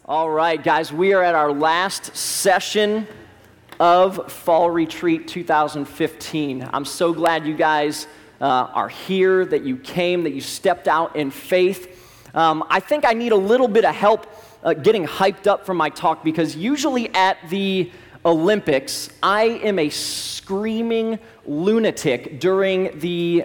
All right, guys, we are at our last session of Fall Retreat 2015. I'm so glad you guys are here, that you came, that you stepped out in faith. I think I need a little bit of help getting hyped up for my talk, because usually at the Olympics, I am a screaming lunatic during the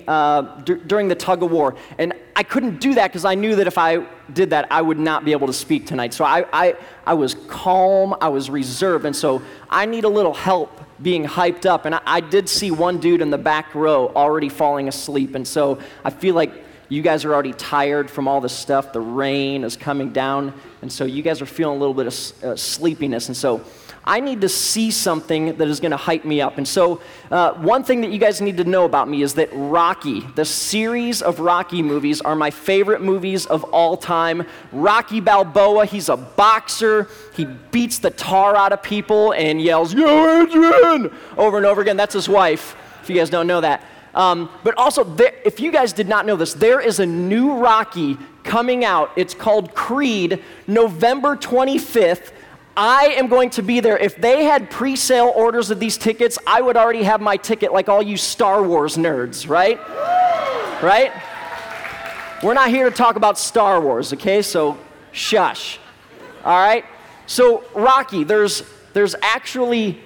tug of war, and I couldn't do that because I knew that if I did that, I would not be able to speak tonight. So I was calm, I was reserved, and so I need a little help being hyped up. And I did see one dude in the back row already falling asleep, and so I feel like you guys are already tired from all this stuff. The rain is coming down, and so you guys are feeling a little bit of sleepiness, and so I need to see something that is going to hype me up. And so one thing that you guys need to know about me is that Rocky, the series of Rocky movies, are my favorite movies of all time. Rocky Balboa, he's a boxer. He beats the tar out of people and yells, "Yo, Adrian!" over and over again. That's his wife, if you guys don't know that. But also, if you guys did not know this, there is a new Rocky coming out. It's called Creed, November 25th. I am going to be there. If they had pre-sale orders of these tickets, I would already have my ticket, like all you Star Wars nerds, right? Right? We're not here to talk about Star Wars, okay? So shush. All right? So Rocky, there's actually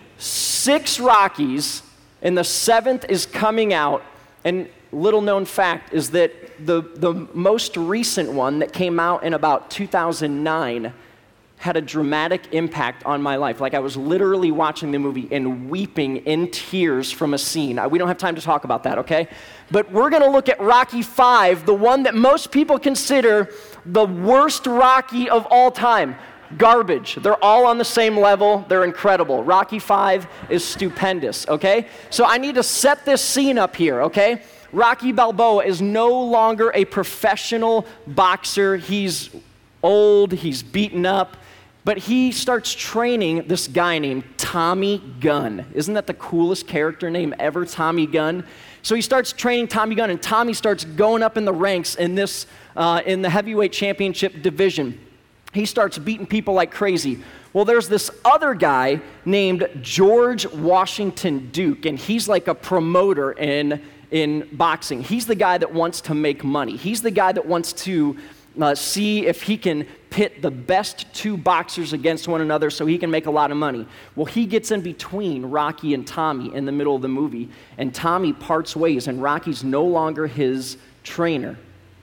6 Rockies, and the 7th is coming out. And little known fact is that the most recent one that came out in about 2009 had a dramatic impact on my life. Like, I was literally watching the movie and weeping in tears from a scene. We don't have time to talk about that, okay? But we're gonna look at Rocky V, the one that most people consider the worst Rocky of all time. Garbage. They're all on the same level. They're incredible. Rocky V is stupendous, okay? So I need to set this scene up here, okay? Rocky Balboa is no longer a professional boxer. He's old, he's beaten up, but he starts training this guy named Tommy Gunn. Isn't that the coolest character name ever, Tommy Gunn? So he starts training Tommy Gunn, and Tommy starts going up in the ranks in this in the heavyweight championship division. He starts beating people like crazy. Well, there's this other guy named George Washington Duke, and he's like a promoter in boxing. He's the guy that wants to make money. He's the guy that wants to see if he can pit the best 2 boxers against one another so he can make a lot of money. Well, he gets in between Rocky and Tommy in the middle of the movie, and Tommy parts ways, and Rocky's no longer his trainer.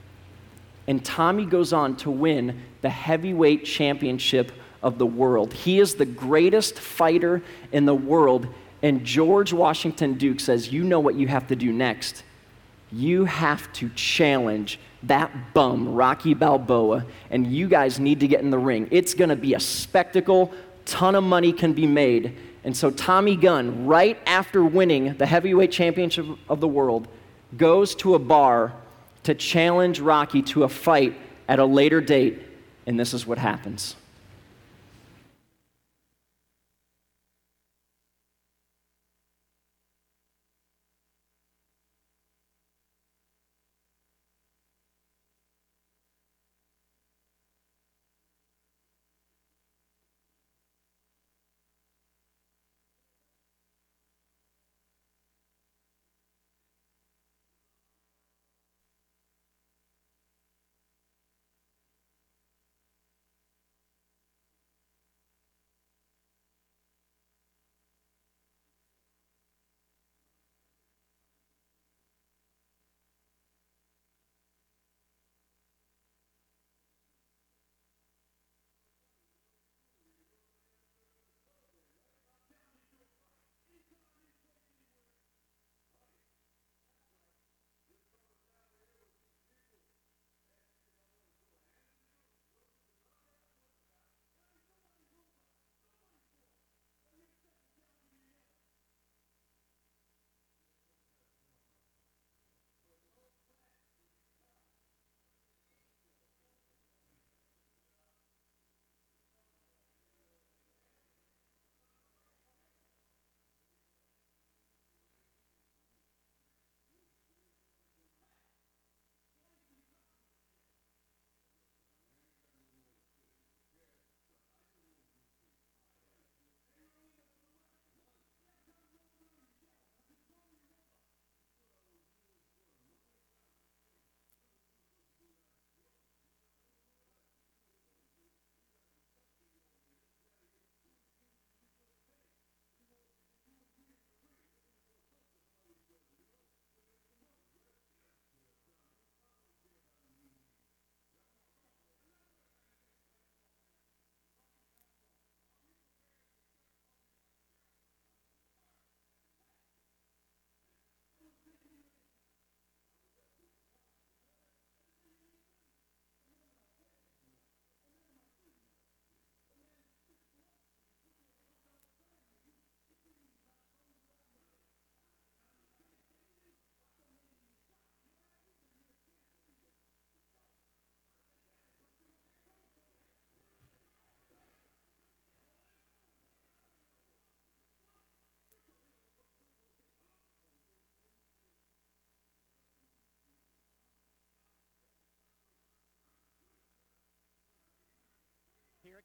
And Tommy goes on to win the heavyweight championship of the world. He is the greatest fighter in the world, and George Washington Duke says, "You know what you have to do next. You have to challenge that bum, Rocky Balboa, and you guys need to get in the ring. It's going to be a spectacle. Ton of money can be made." And so Tommy Gunn, right after winning the heavyweight championship of the world, goes to a bar to challenge Rocky to a fight at a later date, and this is what happens.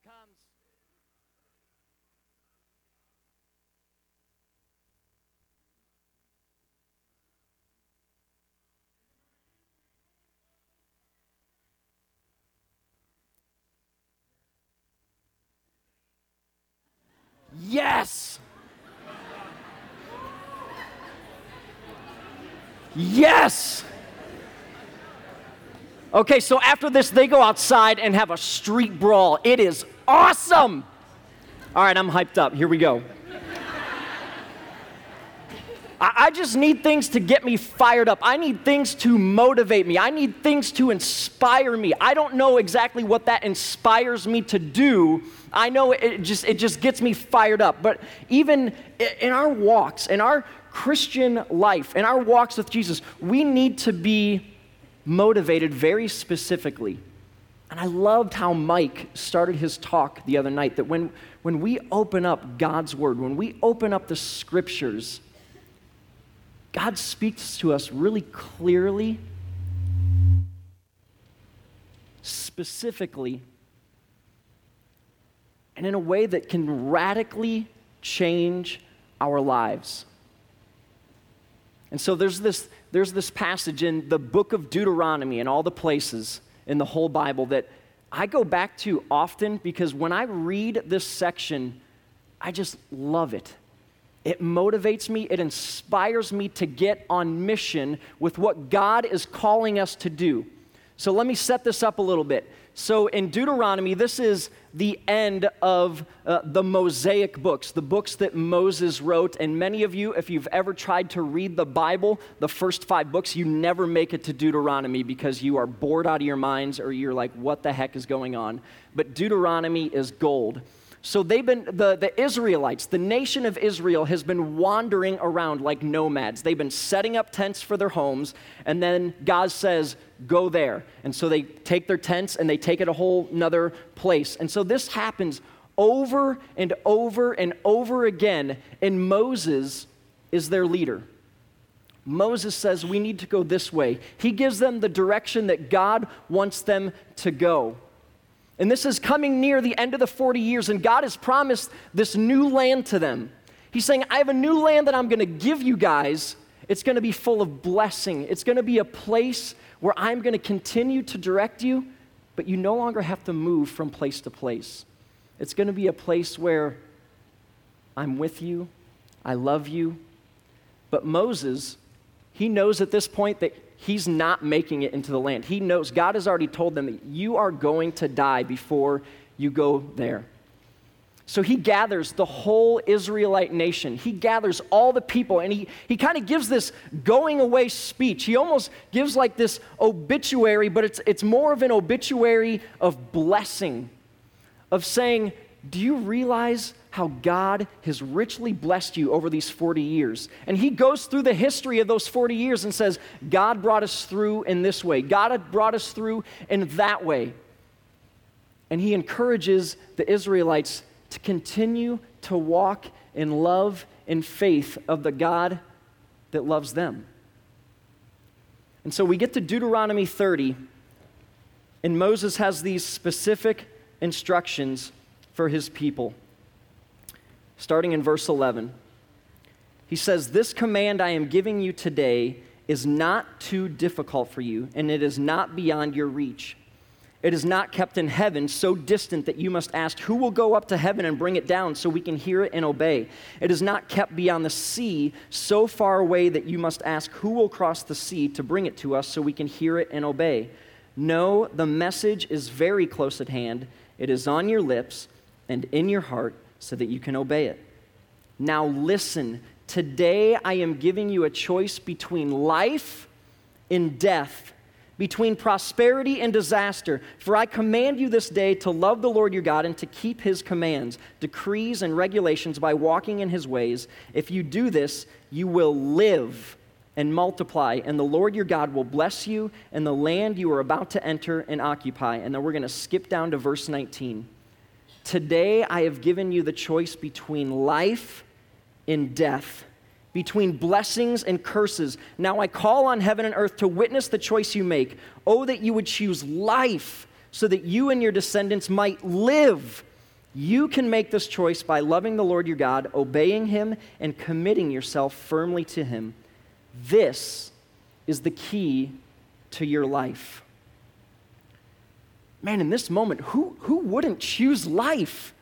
comes. Yes! Yes! Okay, so after this, they go outside and have a street brawl. It is awesome! All right, I'm hyped up. Here we go. I just need things to get me fired up. I need things to motivate me. I need things to inspire me. I don't know exactly what that inspires me to do. I know it just gets me fired up. But even in our walks, in our Christian life, in our walks with Jesus, we need to be motivated very specifically. And I loved how Mike started his talk the other night, that when we open up God's Word, when we open up the Scriptures, God speaks to us really clearly, specifically, and in a way that can radically change our lives. And so there's this passage in the book of Deuteronomy and all the places in the whole Bible that I go back to often, because when I read this section, I just love it. It motivates me, it inspires me to get on mission with what God is calling us to do. So let me set this up a little bit. So in Deuteronomy, this is the end of the Mosaic books, the books that Moses wrote. And many of you, if you've ever tried to read the Bible, the first 5 books, you never make it to Deuteronomy because you are bored out of your minds, or you're like, what the heck is going on? But Deuteronomy is gold. So they've been, the Israelites, the nation of Israel has been wandering around like nomads. They've been setting up tents for their homes, and then God says, go there. And so they take their tents and they take it a whole nother place. And so this happens over and over and over again, and Moses is their leader. Moses says, we need to go this way. He gives them the direction that God wants them to go. And this is coming near the end of the 40 years, and God has promised this new land to them. He's saying, I have a new land that I'm going to give you guys. It's going to be full of blessing. It's going to be a place where I'm going to continue to direct you, but you no longer have to move from place to place. It's going to be a place where I'm with you, I love you. But Moses, he knows at this point that he's not making it into the land. He knows, God has already told them that you are going to die before you go there. So he gathers the whole Israelite nation. He gathers all the people, and he kind of gives this going away speech. He almost gives like this obituary, but it's more of an obituary of blessing, of saying, do you realize how God has richly blessed you over these 40 years? And he goes through the history of those 40 years and says, God brought us through in this way. God had brought us through in that way. And he encourages the Israelites to continue to walk in love and faith of the God that loves them. And so we get to Deuteronomy 30, and Moses has these specific instructions for his people. Starting in verse 11, he says, this command I am giving you today is not too difficult for you, and it is not beyond your reach. It is not kept in heaven, so distant that you must ask, who will go up to heaven and bring it down so we can hear it and obey? It is not kept beyond the sea, so far away that you must ask, who will cross the sea to bring it to us so we can hear it and obey? No, the message is very close at hand. It is on your lips and in your heart, so that you can obey it. Now listen, today I am giving you a choice between life and death, between prosperity and disaster. For I command you this day to love the Lord your God and to keep his commands, decrees, and regulations by walking in his ways. If you do this, you will live and multiply, and the Lord your God will bless you in the land you are about to enter and occupy. And then we're going to skip down to verse 19. Today I have given you the choice between life and death, between blessings and curses. Now I call on heaven and earth to witness the choice you make. Oh, that you would choose life so that you and your descendants might live, You can make this choice by loving the Lord your God, obeying him, and committing yourself firmly to him. This is the key to your life. Man, in this moment, who wouldn't choose life?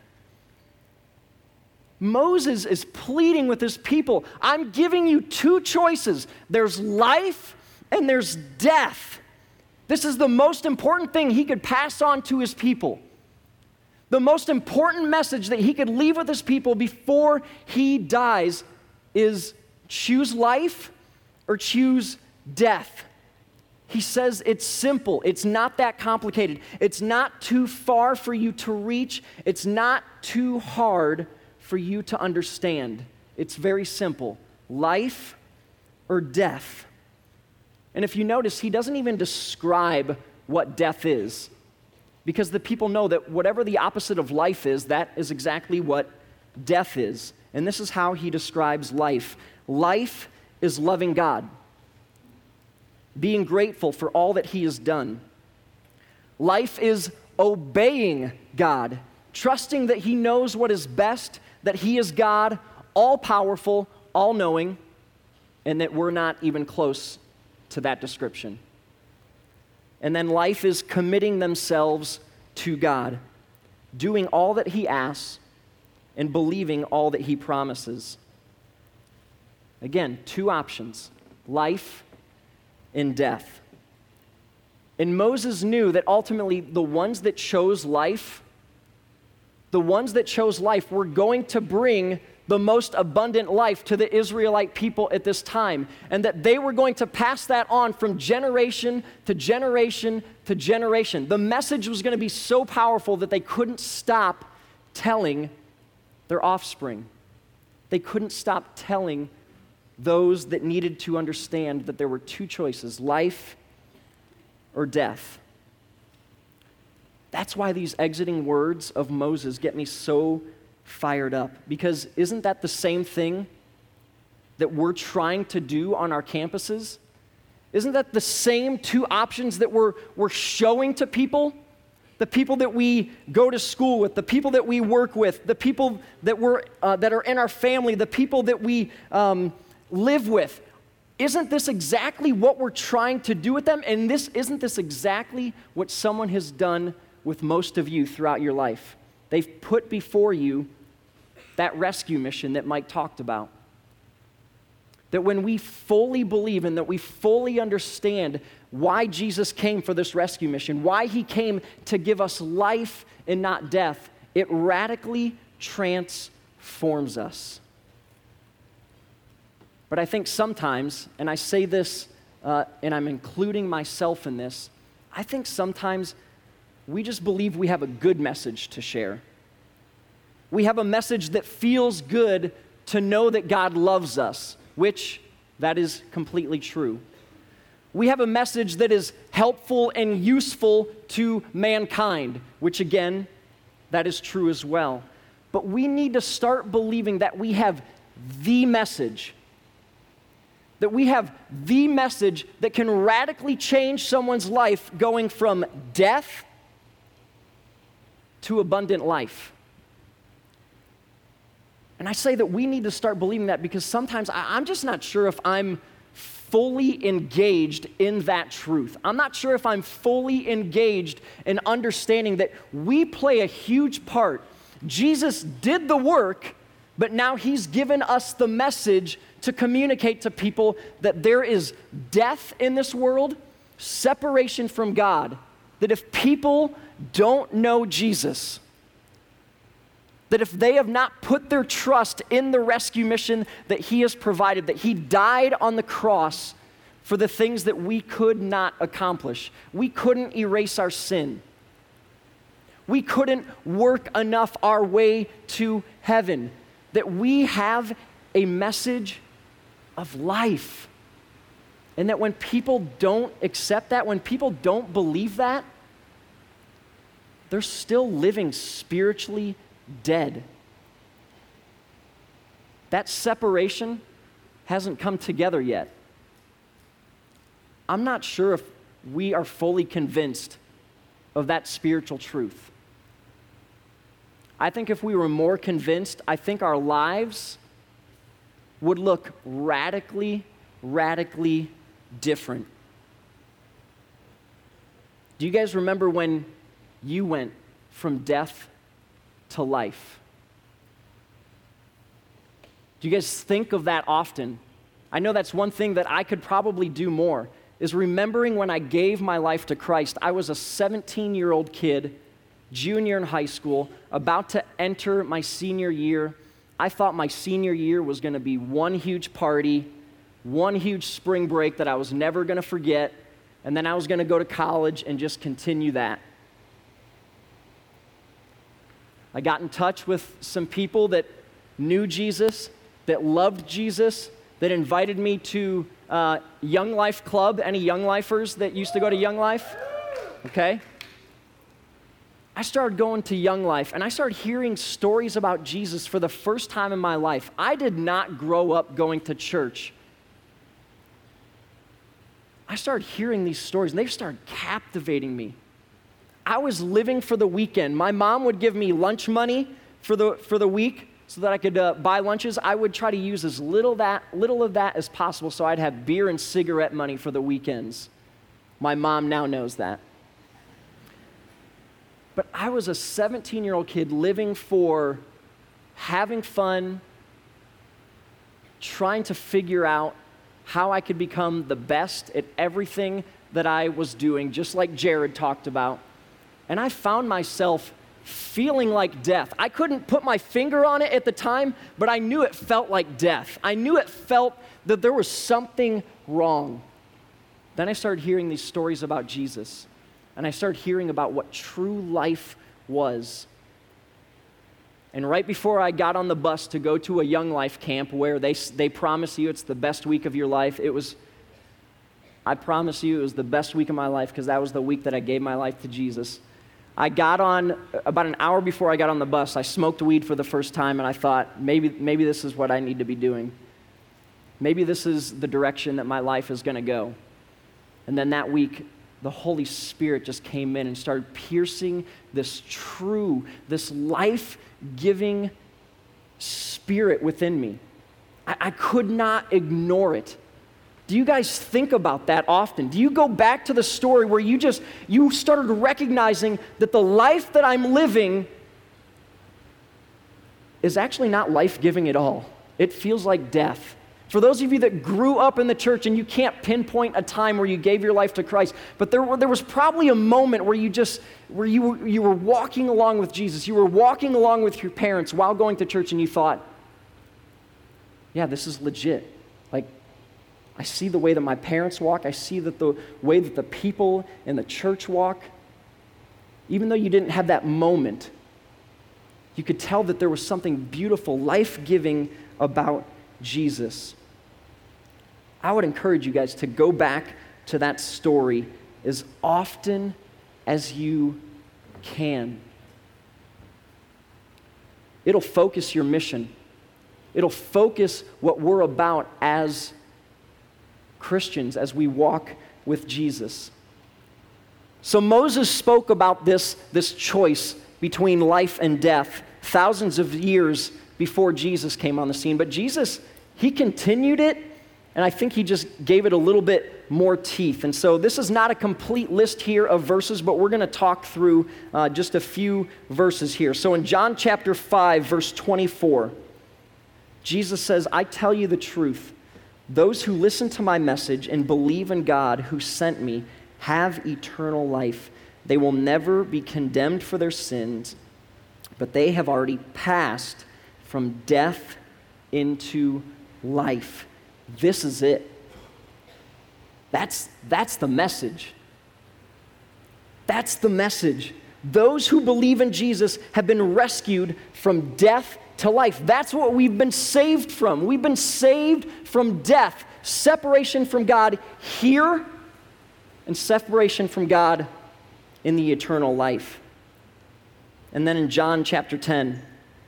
Moses is pleading with his people. I'm giving you two choices. There's life and there's death. This is the most important thing he could pass on to his people. The most important message that he could leave with his people before he dies is choose life or choose death. He says it's simple. It's not that complicated. It's not too far for you to reach. It's not too hard for you to understand. It's very simple. Life or death. And if you notice, he doesn't even describe what death is, because the people know that whatever the opposite of life is, that is exactly what death is. And this is how he describes life. Life is loving God, being grateful for all that he has done. Life is obeying God, trusting that he knows what is best, that he is God, all-powerful, all-knowing, and that we're not even close to that description. And then life is committing themselves to God, doing all that he asks and believing all that he promises. Again, two options, life and death. And Moses knew that ultimately the ones that chose life were going to bring the most abundant life to the Israelite people at this time, and that they were going to pass that on from generation to generation to generation. The message was going to be so powerful that they couldn't stop telling their offspring. They couldn't stop telling those that needed to understand that there were two choices, life or death. That's why these exiting words of Moses get me so fired up, because isn't that the same thing that we're trying to do on our campuses? Isn't that the same two options that we're showing to people? The people that we go to school with, the people that we work with, the people that that are in our family, the people that we live with. Isn't this exactly what we're trying to do with them? And isn't this exactly what someone has done with most of you throughout your life? They've put before you that rescue mission that Mike talked about. That when we fully believe and that we fully understand why Jesus came for this rescue mission, why he came to give us life and not death, it radically transforms us. But I think sometimes, and I say this, and I'm including myself in this, I think sometimes we just believe we have a good message to share. We have a message that feels good to know that God loves us, which that is completely true. We have a message that is helpful and useful to mankind, which again, that is true as well. But we need to start believing that we have the message, that can radically change someone's life, going from death to abundant life. And I say that we need to start believing that because sometimes I'm just not sure if I'm fully engaged in that truth. I'm not sure if I'm fully engaged in understanding that we play a huge part. Jesus did the work, but now he's given us the message to communicate to people that there is death in this world, separation from God, that if people don't know Jesus, that if they have not put their trust in the rescue mission that he has provided, that he died on the cross for the things that we could not accomplish. We couldn't erase our sin. We couldn't work enough our way to heaven. That we have a message of life. And that when people don't accept that, when people don't believe that, they're still living spiritually dead. That separation hasn't come together yet. I'm not sure if we are fully convinced of that spiritual truth. I think if we were more convinced, I think our lives would look radically, radically different. Do you guys remember when you went from death to life? Do you guys think of that often? I know that's one thing that I could probably do more, is remembering when I gave my life to Christ. I was a 17-year-old kid, junior in high school, about to enter my senior year. I thought my senior year was going to be one huge party, one huge spring break that I was never going to forget, and then I was going to go to college and just continue that. I got in touch with some people that knew Jesus, that loved Jesus, that invited me to Young Life Club. Any Young Lifers that used to go to Young Life? Okay. I started going to Young Life, and I started hearing stories about Jesus for the first time in my life. I did not grow up going to church. I started hearing these stories, and they started captivating me. I was living for the weekend. My mom would give me lunch money for the week so that I could buy lunches. I would try to use as little of that as possible so I'd have beer and cigarette money for the weekends. My mom now knows that. But I was a 17-year-old kid living for having fun, trying to figure out how I could become the best at everything that I was doing, just like Jared talked about. And I found myself feeling like death. I couldn't put my finger on it at the time, but I knew it felt like death. I knew it felt that there was something wrong. Then I started hearing these stories about Jesus, and I started hearing about what true life was. And right before I got on the bus to go to a Young Life camp where they promise you it's the best week of your life, I promise you it was the best week of my life because that was the week that I gave my life to Jesus. I got on, about an hour before I got on the bus, I smoked weed for the first time, and I thought, maybe this is what I need to be doing. Maybe this is the direction that my life is going to go. And then that week, the Holy Spirit just came in and started piercing this life-giving spirit within me. I could not ignore it. Do you guys think about that often? Do you go back to the story where you started recognizing that the life that I'm living is actually not life-giving at all? It feels like death. For those of you that grew up in the church and you can't pinpoint a time where you gave your life to Christ, but there was probably a moment where you were walking along with Jesus, you were walking along with your parents while going to church, and you thought, yeah, this is legit. Like, I see the way that my parents walk. I see that the way that the people in the church walk. Even though you didn't have that moment, you could tell that there was something beautiful, life-giving about Jesus. I would encourage you guys to go back to that story as often as you can. It'll focus your mission. It'll focus what we're about as Christians as we walk with Jesus. So Moses spoke about this choice between life and death thousands of years before Jesus came on the scene. But Jesus, he continued it, and I think he just gave it a little bit more teeth. And so this is not a complete list here of verses, but we're going to talk through just a few verses here. So in John chapter 5, verse 24, Jesus says, "I tell you the truth. Those who listen to my message and believe in God who sent me have eternal life. They will never be condemned for their sins, but they have already passed from death into life." This is it. That's the message. That's the message. Those who believe in Jesus have been rescued from death to life. That's what we've been saved from. We've been saved from death, separation from God here, and separation from God in the eternal life. And then in John chapter 10,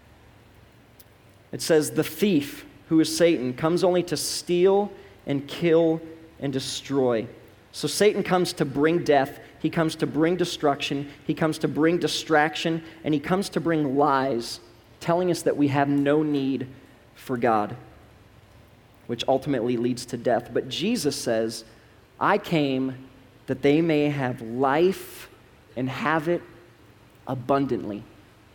it says, "The thief, who is Satan, comes only to steal and kill and destroy. So Satan comes to bring death. he comes to bring destruction, he comes to bring distraction, and he comes to bring lies, telling us that we have no need for God, which ultimately leads to death. But Jesus says, I came that they may have life and have it abundantly.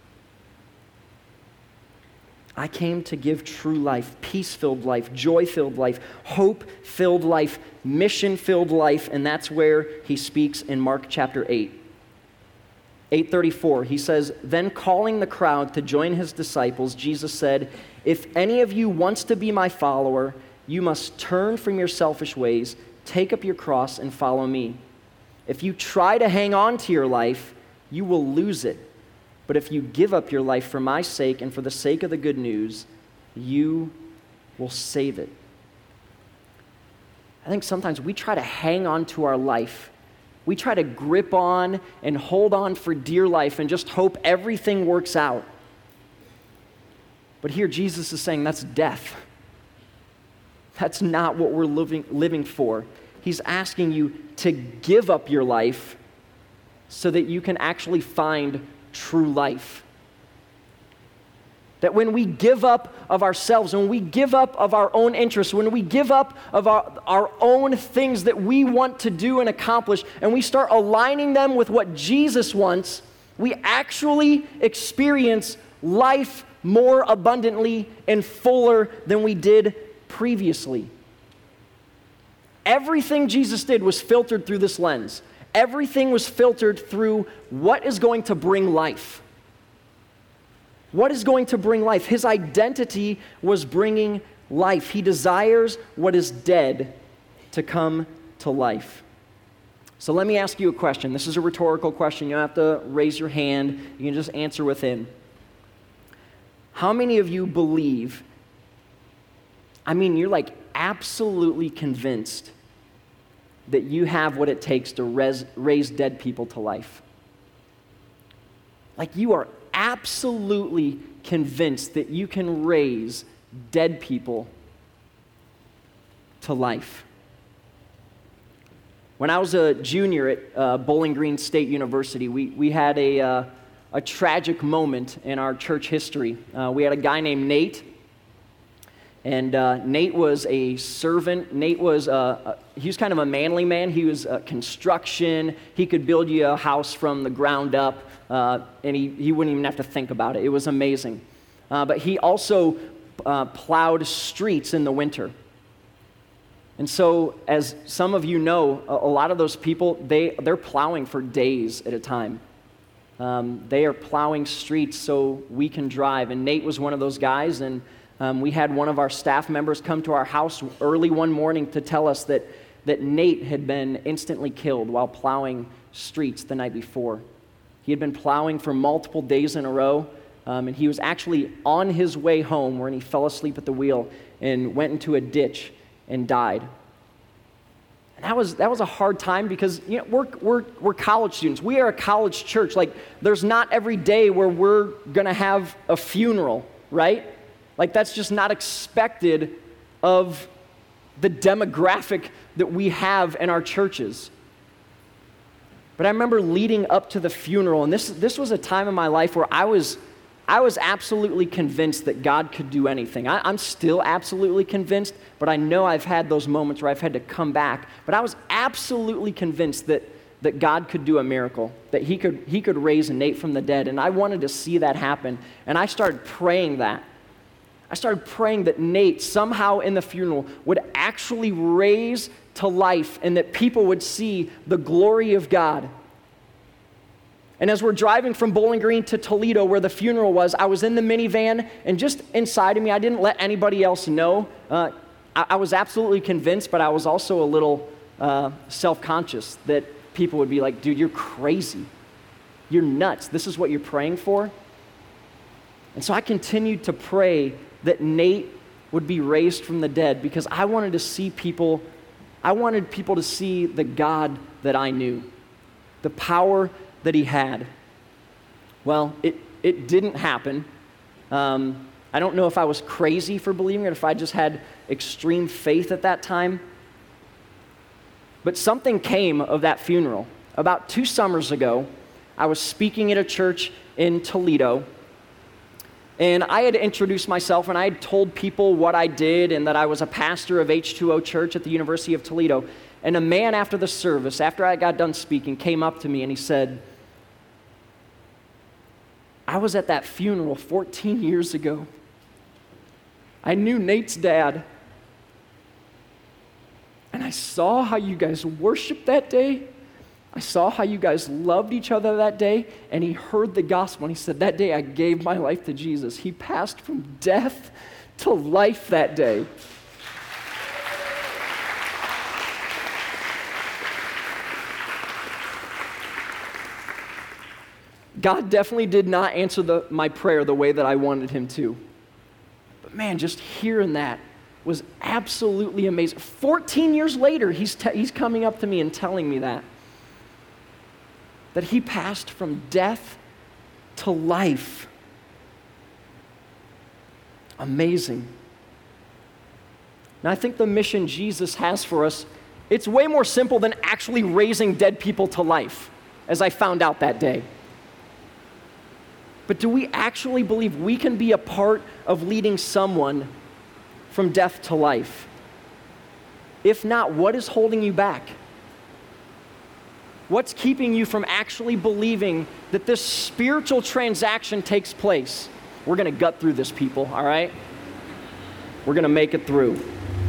I came to give true life, peace-filled life, joy-filled life, hope-filled life, mission-filled life, and that's where he speaks in Mark chapter 8. 8:34, he says, then calling the crowd to join his disciples, Jesus said, if any of you wants to be my follower, you must turn from your selfish ways, take up your cross, and follow me. If you try to hang on to your life, you will lose it. But if you give up your life for my sake and for the sake of the good news, you will save it. I think sometimes we try to hang on to our life. We try to grip on and hold on for dear life and just hope everything works out. But here Jesus is saying that's death. That's not what we're living for. He's asking you to give up your life so that you can actually find true life. That when we give up of ourselves, when we give up of our own interests, when we give up of our own things that we want to do and accomplish, and we start aligning them with what Jesus wants, we actually experience life more abundantly and fuller than we did previously. Everything Jesus did was filtered through this lens. Everything was filtered through what is going to bring life. What is going to bring life? His identity was bringing life. He desires what is dead to come to life. So let me ask you a question. This is a rhetorical question. You don't have to raise your hand. You can just answer within. How many of you believe, you're like absolutely convinced that you have what it takes to raise dead people to life? Like you are absolutely convinced that you can raise dead people to life. When I was a junior at Bowling Green State University, we had a tragic moment in our church history. We had a guy named Nate, and Nate was a servant. Nate was he was kind of a manly man. He was construction. He could build you a house from the ground up, and he wouldn't even have to think about it. It was amazing. But he also plowed streets in the winter. And so, as some of you know, a lot of those people, they're plowing for days at a time. They are plowing streets so we can drive. And Nate was one of those guys, and we had one of our staff members come to our house early one morning to tell us that Nate had been instantly killed while plowing streets the night before. He had been plowing for multiple days in a row, and he was actually on his way home when he fell asleep at the wheel and went into a ditch and died. And that was a hard time because we're college students. We are a college church. Like there's not every day where we're gonna have a funeral, right? Like that's just not expected of the demographic that we have in our churches. But I remember leading up to the funeral, and this was a time in my life where I was absolutely convinced that God could do anything. I'm still absolutely convinced, but I know I've had those moments where I've had to come back. But I was absolutely convinced that God could do a miracle, that he could raise Nate from the dead, and I wanted to see that happen. And I started praying that. I started praying that Nate somehow in the funeral would actually raise to life and that people would see the glory of God. And as we're driving from Bowling Green to Toledo where the funeral was, I was in the minivan, and just inside of me, I didn't let anybody else know. I was absolutely convinced, but I was also a little self-conscious that people would be like, dude, you're crazy. You're nuts. This is what you're praying for? And so I continued to pray that Nate would be raised from the dead because I wanted people to see the God that I knew, the power that he had. Well, it didn't happen. I don't know if I was crazy for believing it, if I just had extreme faith at that time. But something came of that funeral. About 2 summers ago, I was speaking at a church in Toledo, and I had introduced myself, and I had told people what I did and that I was a pastor of H2O Church at the University of Toledo. And a man after the service, after I got done speaking, came up to me and he said, "I was at that funeral 14 years ago. I knew Nate's dad. And I saw how you guys worshiped that day. I saw how you guys loved each other that day." And he heard the gospel and he said, "That day I gave my life to Jesus." He passed from death to life that day. God definitely did not answer my prayer the way that I wanted him to. But man, just hearing that was absolutely amazing. 14 years later, he's coming up to me and telling me that he passed from death to life. Amazing. And I think the mission Jesus has for us, it's way more simple than actually raising dead people to life, as I found out that day. But do we actually believe we can be a part of leading someone from death to life? If not, what is holding you back? What's keeping you from actually believing that this spiritual transaction takes place? We're going to gut through this, people, all right? We're going to make it through.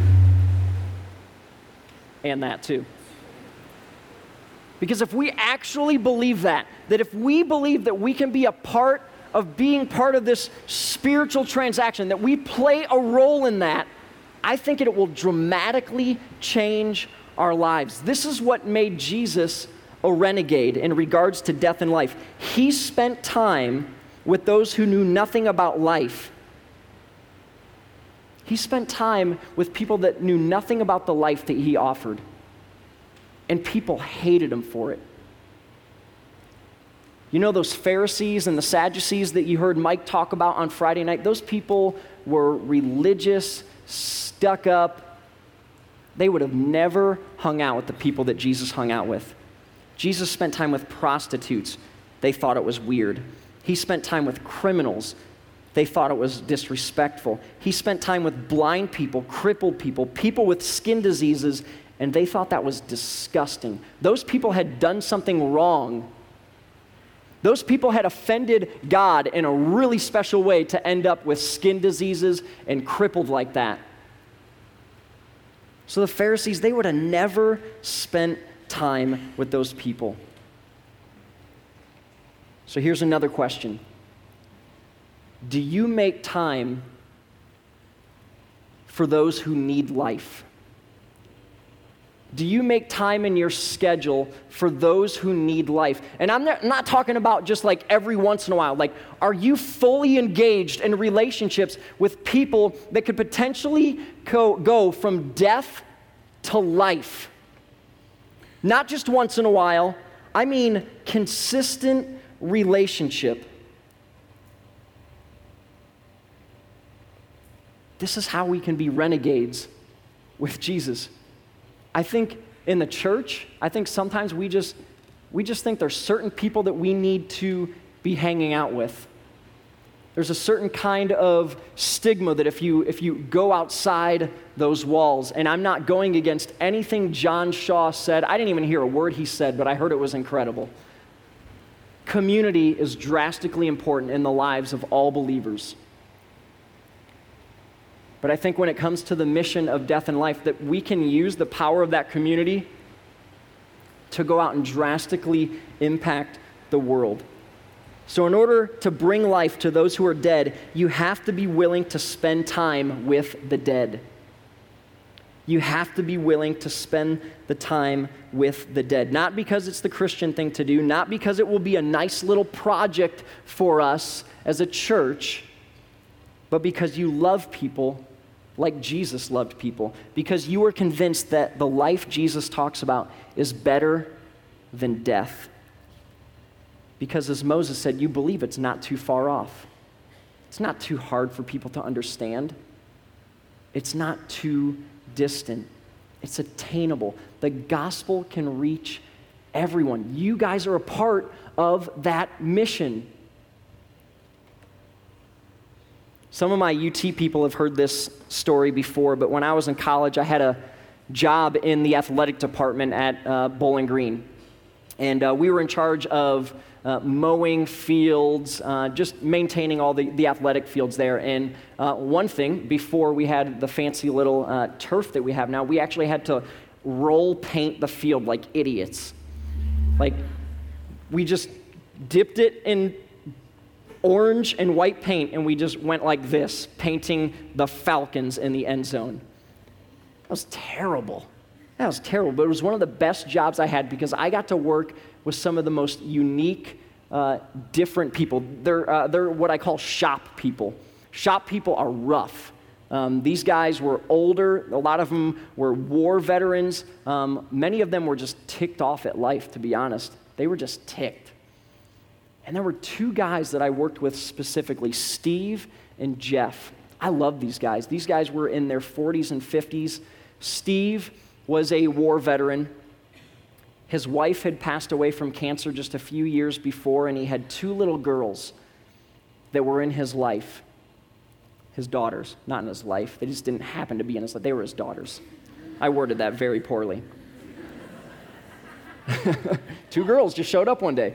And that too. Because if we actually believe that if we believe that we can be a part of being part of this spiritual transaction, that we play a role in that, I think it will dramatically change our lives. This is what made Jesus a renegade in regards to death and life. He spent time with those who knew nothing about life. He spent time with people that knew nothing about the life that he offered. And people hated him for it. You know those Pharisees and the Sadducees that you heard Mike talk about on Friday night? Those people were religious, stuck up. They would have never hung out with the people that Jesus hung out with. Jesus spent time with prostitutes. They thought it was weird. He spent time with criminals. They thought it was disrespectful. He spent time with blind people, crippled people, people with skin diseases, and they thought that was disgusting. Those people had done something wrong. Those people had offended God in a really special way to end up with skin diseases and crippled like that. So the Pharisees, they would have never spent time with those people. So here's another question. Do you make time for those who need life? Do you make time in your schedule for those who need life? And I'm not talking about just like every once in a while. Like, are you fully engaged in relationships with people that could potentially go from death to life? Not just once in a while. I mean consistent relationship. This is how we can be renegades with Jesus. I think in the church, I think sometimes we just think there's certain people that we need to be hanging out with. There's a certain kind of stigma that if you go outside those walls, and I'm not going against anything John Shaw said. I didn't even hear a word he said, but I heard it was incredible. Community is drastically important in the lives of all believers. But I think when it comes to the mission of death and life, that we can use the power of that community to go out and drastically impact the world. So in order to bring life to those who are dead, you have to be willing to spend time with the dead. You have to be willing to spend the time with the dead. Not because it's the Christian thing to do, not because it will be a nice little project for us as a church, but because you love people like Jesus loved people, because you are convinced that the life Jesus talks about is better than death. Because as Moses said, you believe it's not too far off. It's not too hard for people to understand. It's not too distant. It's attainable. The gospel can reach everyone. You guys are a part of that mission. Some of my UT people have heard this story before, but when I was in college, I had a job in the athletic department at Bowling Green. And we were in charge of mowing fields, just maintaining all the athletic fields there. And one thing, before we had the fancy little turf that we have now, we actually had to roll paint the field like idiots. Like, we just dipped it in orange and white paint, and we just went like this, painting the Falcons in the end zone. That was terrible. That was terrible, but it was one of the best jobs I had because I got to work with some of the most unique, different people. They're what I call shop people. Shop people are rough. These guys were older. A lot of them were war veterans. Many of them were just ticked off at life, to be honest. They were just ticked. And there were two guys that I worked with specifically, Steve and Jeff. I love these guys. These guys were in their 40s and 50s. Steve was a war veteran. His wife had passed away from cancer just a few years before, and he had two little girls that were in his life. His daughters, not in his life. They just didn't happen to be in his life. They were his daughters. I worded that very poorly. Two girls just showed up one day.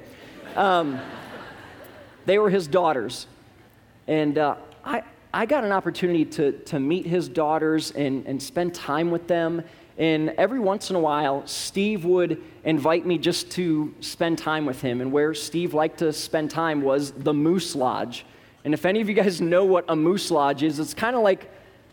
They were his daughters. And I got an opportunity to meet his daughters and spend time with them. And every once in a while, Steve would invite me just to spend time with him. And where Steve liked to spend time was the Moose Lodge. And if any of you guys know what a Moose Lodge is, it's kind of like,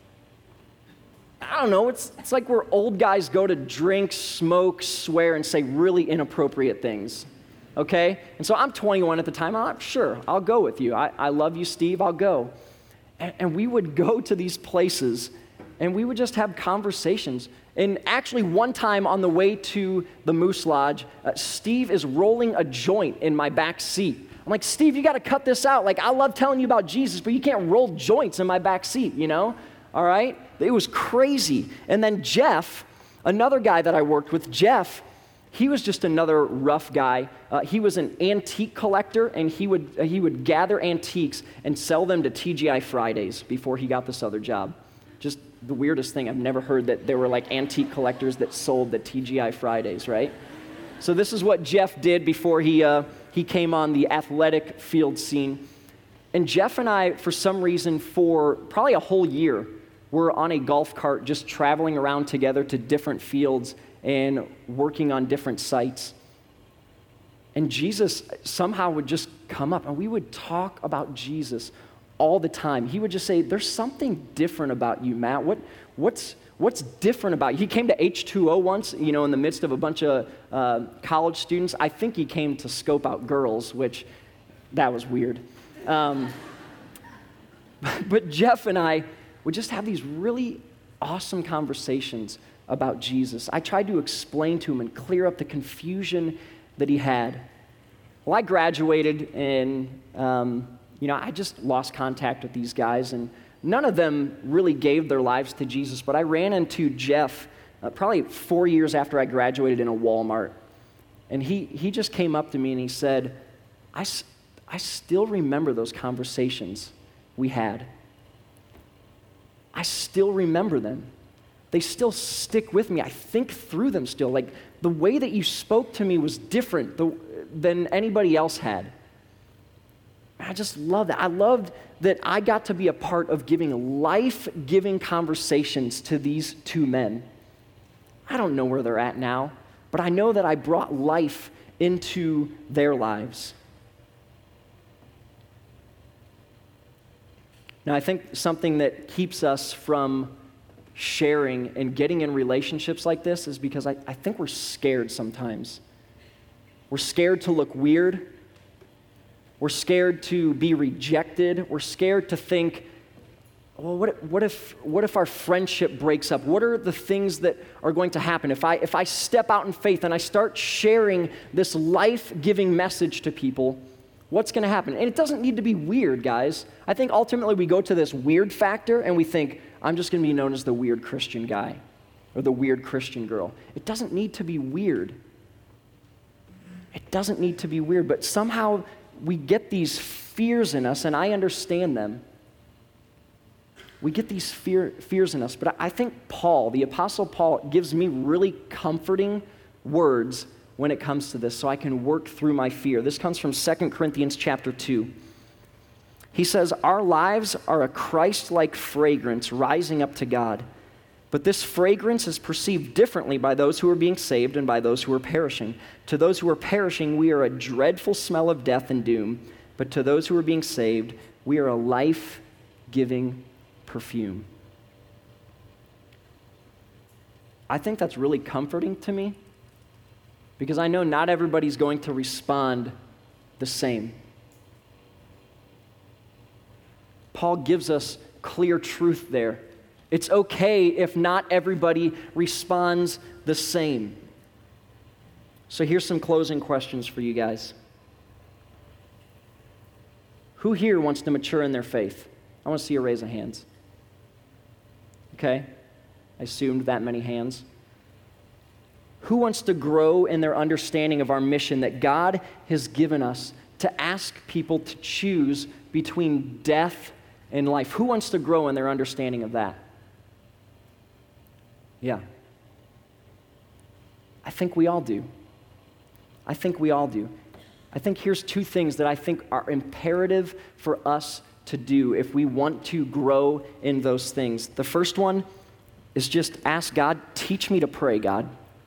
I don't know, it's like where old guys go to drink, smoke, swear, and say really inappropriate things. Okay? And so I'm 21 at the time. I'm like, sure, I'll go with you. I love you, Steve, I'll go. And we would go to these places, and we would just have conversations. And actually, one time on the way to the Moose Lodge, Steve is rolling a joint in my back seat. I'm like, Steve, you got to cut this out. Like, I love telling you about Jesus, but you can't roll joints in my back seat, you know? All right? It was crazy. And then Jeff, another guy that I worked with, Jeff, he was just another rough guy. He was an antique collector, and he would gather antiques and sell them to TGI Fridays before he got this other job. Just the weirdest thing. I've never heard that there were like antique collectors that sold at TGI Fridays, right? So this is what Jeff did before he came on the athletic field scene. And Jeff and I, for some reason, for probably a whole year, were on a golf cart just traveling around together to different fields and working on different sites. And Jesus somehow would just come up, and we would talk about Jesus all the time. He would just say, there's something different about you, Matt. What's different about you? He came to H2O once, in the midst of a bunch of college students. I think he came to scope out girls, which, that was weird. But Jeff and I would just have these really awesome conversations about Jesus. I tried to explain to him and clear up the confusion that he had. Well, I graduated, and I just lost contact with these guys, and none of them really gave their lives to Jesus, but I ran into Jeff probably 4 years after I graduated in a Walmart, and he just came up to me and he said, I still remember those conversations we had. I still remember them. They still stick with me. I think through them still. Like, the way that you spoke to me was different than anybody else had. I just love that. I loved that I got to be a part of giving life-giving conversations to these two men. I don't know where they're at now, but I know that I brought life into their lives. Now, I think something that keeps us from sharing and getting in relationships like this is because I think we're scared sometimes. We're scared to look weird. We're scared to be rejected. We're scared to think, well, what if our friendship breaks up? What are the things that are going to happen if I step out in faith and I start sharing this life-giving message to people? What's going to happen? And it doesn't need to be weird, guys. I think ultimately we go to this weird factor and we think, I'm just going to be known as the weird Christian guy or the weird Christian girl. It doesn't need to be weird. doesn't need to be weird, but somehow we get these fears in us, and I understand them. We get these fears in us, but I think Paul, the Apostle Paul, gives me really comforting words when it comes to this so I can work through my fear. This comes from 2 Corinthians chapter 2. He says, "Our lives are a Christ-like fragrance rising up to God, but this fragrance is perceived differently by those who are being saved and by those who are perishing. To those who are perishing, we are a dreadful smell of death and doom, but to those who are being saved, we are a life-giving perfume." I think that's really comforting to me because I know not everybody's going to respond the same. Paul gives us clear truth there. It's okay if not everybody responds the same. So here's some closing questions for you guys. Who here wants to mature in their faith? I want to see a raise of hands. Okay, I assumed that many hands. Who wants to grow in their understanding of our mission that God has given us to ask people to choose between death and life? Who wants to grow in their understanding of that? Yeah. I think we all do. I think here's two things that I think are imperative for us to do if we want to grow in those things. The first one is just ask God, teach me to pray, God.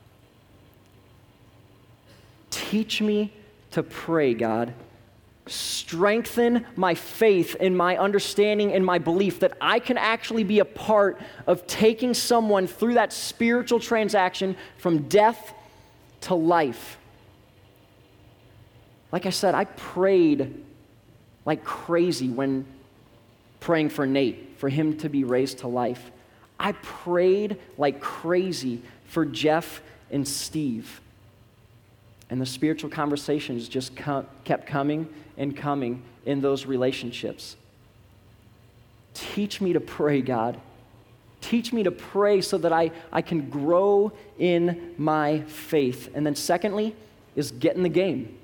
Teach me to pray, God. Strengthen my faith and my understanding and my belief that I can actually be a part of taking someone through that spiritual transaction from death to life. Like I said, I prayed like crazy when praying for Nate, for him to be raised to life. I prayed like crazy for Jeff and Steve. And the spiritual conversations just kept coming and coming in those relationships. Teach me to pray, God. Teach me to pray so that I can grow in my faith. And then secondly is get in the game.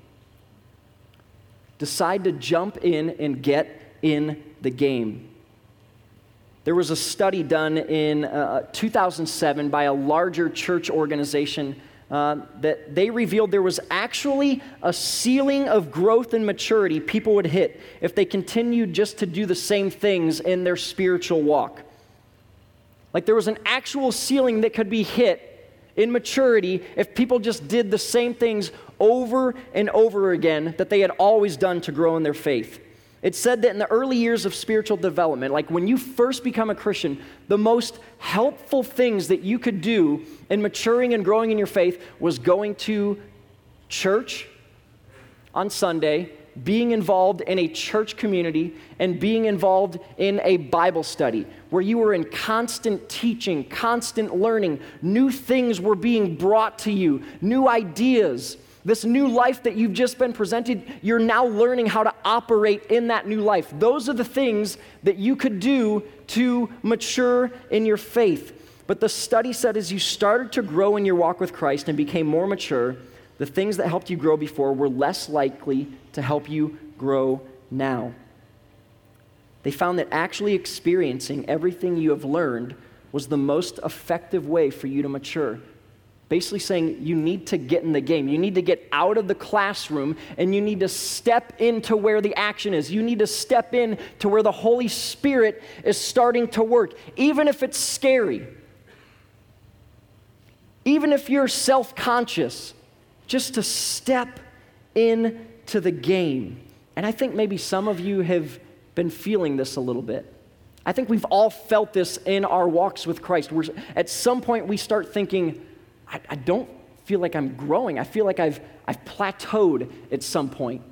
Decide to jump in and get in the game. There was a study done in 2007 by a larger church organization that they revealed there was actually a ceiling of growth and maturity people would hit if they continued just to do the same things in their spiritual walk. Like there was an actual ceiling that could be hit in maturity if people just did the same things over and over again that they had always done to grow in their faith. It said that in the early years of spiritual development, like when you first become a Christian, the most helpful things that you could do in maturing and growing in your faith was going to church on Sunday, being involved in a church community, and being involved in a Bible study where you were in constant teaching, constant learning. New things were being brought to you, new ideas. This new life that you've just been presented, you're now learning how to operate in that new life. Those are the things that you could do to mature in your faith. But the study said as you started to grow in your walk with Christ and became more mature, the things that helped you grow before were less likely to help you grow now. They found that actually experiencing everything you have learned was the most effective way for you to mature. Basically saying you need to get in the game. You need to get out of the classroom and you need to step into where the action is. You need to step in to where the Holy Spirit is starting to work, even if it's scary. Even if you're self-conscious, just to step into the game. And I think maybe some of you have been feeling this a little bit. I think we've all felt this in our walks with Christ. At some point we start thinking, I don't feel like I'm growing. I feel like I've plateaued at some point.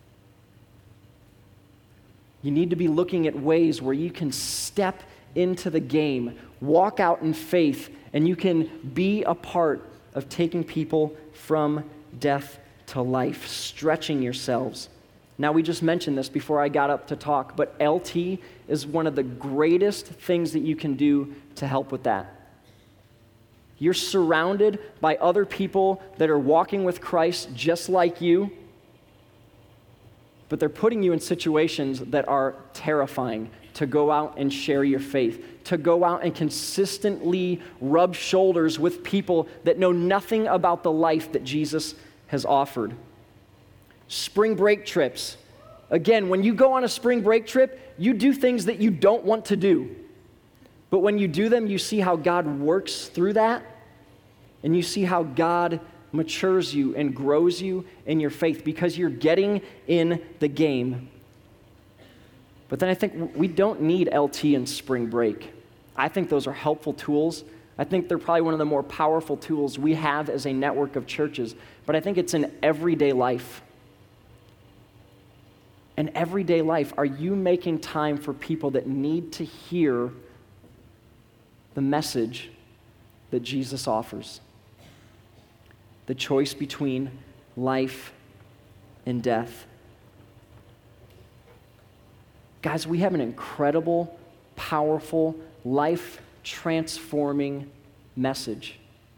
You need to be looking at ways where you can step into the game, walk out in faith, and you can be a part of taking people from death to life, stretching yourselves. Now, we just mentioned this before I got up to talk, but LT is one of the greatest things that you can do to help with that. You're surrounded by other people that are walking with Christ just like you, but they're putting you in situations that are terrifying to go out and share your faith, to go out and consistently rub shoulders with people that know nothing about the life that Jesus has offered. Spring break trips. Again, when you go on a spring break trip, you do things that you don't want to do. But when you do them, you see how God works through that, and you see how God matures you and grows you in your faith because you're getting in the game. But then I think we don't need LT and spring break. I think those are helpful tools. I think they're probably one of the more powerful tools we have as a network of churches. But I think it's in everyday life. In everyday life, are you making time for people that need to hear the message that Jesus offers? The choice between life and death. Guys, we have an incredible, powerful, life-transforming message.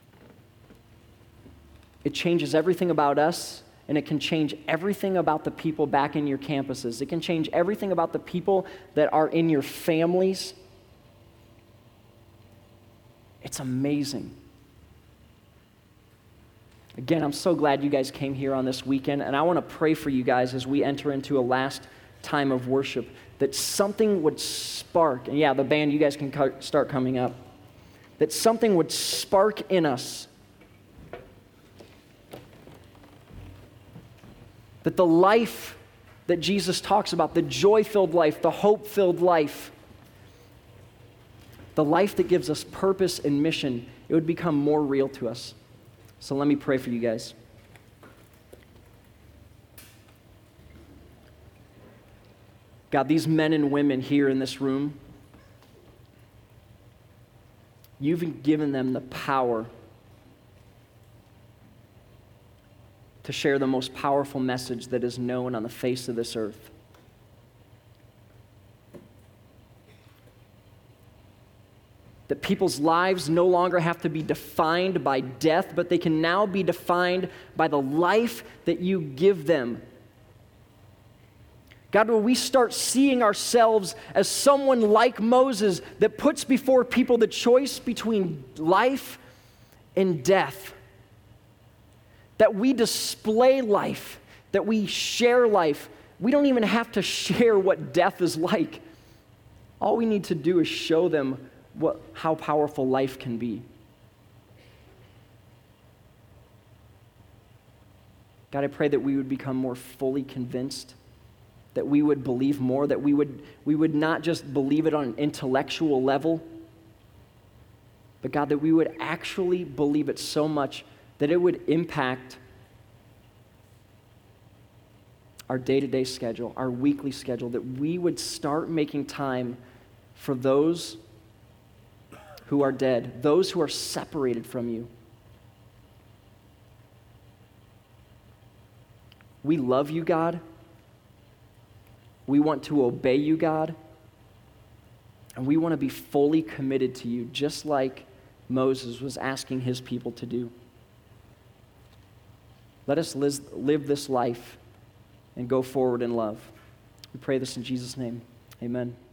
It changes everything about us, and it can change everything about the people back in your campuses. It can change everything about the people that are in your families. It's amazing. Again, I'm so glad you guys came here on this weekend, and I want to pray for you guys as we enter into a last time of worship, that something would spark, and yeah, the band, you guys can start coming up, that something would spark in us, that the life that Jesus talks about, the joy-filled life, the hope-filled life, the life that gives us purpose and mission, it would become more real to us. So let me pray for you guys. God, these men and women here in this room, you've given them the power to share the most powerful message that is known on the face of this earth. That people's lives no longer have to be defined by death, but they can now be defined by the life that you give them. God, will we start seeing ourselves as someone like Moses that puts before people the choice between life and death? That we display life, that we share life. We don't even have to share what death is like. All we need to do is show them how powerful life can be. God, I pray that we would become more fully convinced, that we would believe more, that we would not just believe it on an intellectual level, but God, that we would actually believe it so much that it would impact our day-to-day schedule, our weekly schedule, that we would start making time for those who are dead, those who are separated from you. We love you, God. We want to obey you, God. And we want to be fully committed to you, just like Moses was asking his people to do. Let us live this life and go forward in love. We pray this in Jesus' name. Amen.